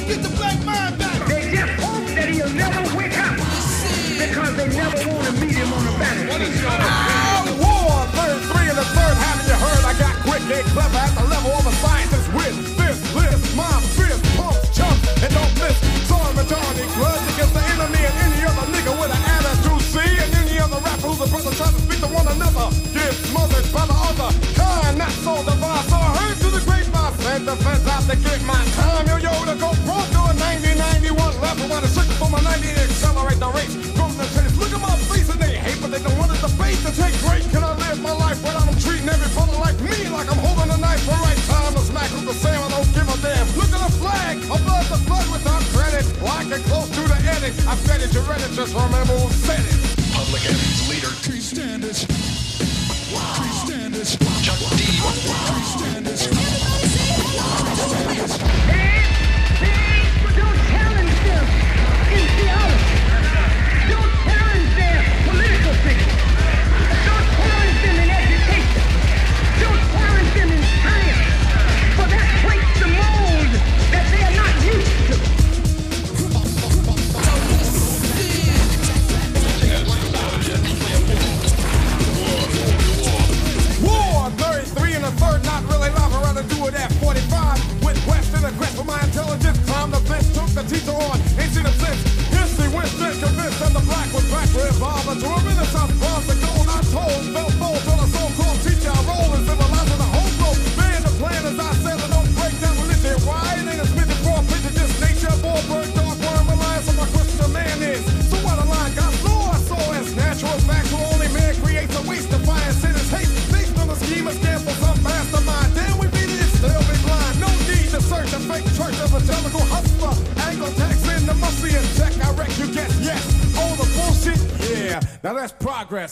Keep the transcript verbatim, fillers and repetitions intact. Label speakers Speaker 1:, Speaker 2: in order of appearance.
Speaker 1: get the black mind back.
Speaker 2: They just hope that he'll never wake up because they never want to meet him on the battlefield.
Speaker 3: War, third, three in the third, haven't you heard? I got quick and clever at the level of a scientist with this list. My fist pumps, chumps, and don't miss. Sorry, majority grudge against the enemy and any other nigga with an attitude, see? And any other rapper who's a brother trying to speak to one another gets smothered by the other kind, not so divine. So I heard through the grapevine, send the fence out to get my time. Yo, yo, to go pro to a ninety, ninety-one level. While the sugar for my ninety, accelerate the race. From the chase, look at my face and they hate, but they don't want to debate to take break. Can I live my life without them treating every brother like me? Like I'm holding a knife, the right time to smack who's the same, I don't give a damn. Look at the flag, above the flood without credit. Like it close to the edit, I bet it, you read it, just remember who said it.
Speaker 4: Public Enemy's leader,
Speaker 1: Tree standards. Tree standards.
Speaker 4: Chuck D.
Speaker 1: Tree standards. Tree standards.
Speaker 2: Don't challenge them in theology. Don't challenge their political thinking. Don't challenge them in education. Don't challenge them in science. For that breaks the mold that they are not used to.
Speaker 3: War, thirty-three in the third, not really love, I'd rather do it at forty-five. With West and the quest for my intelligence, time the bliss, took the teacher on, ain't seen him since. History went straight convinced that the black was back for revolver. To a renaissance, bronze the gold I told, fell fold till the so-called teacher I roll and civilizing the whole globe. Man, the plan as I said, I don't break down religion. Why? It ain't a smith for a picture, just nature, ball, bird, dog, worm, reliance on my question of man is. So what a line got law, I saw as natural, factual, only man creates a waste of fire, sin is hate. Based on the scheme of scam for some mastermind. Damn, we beat it, still be blind. No need to search a fake church evangelical hustler. Angle tax in the musty and check, I wreck you guess, yes. All the bullshit, yeah. Now that's progress.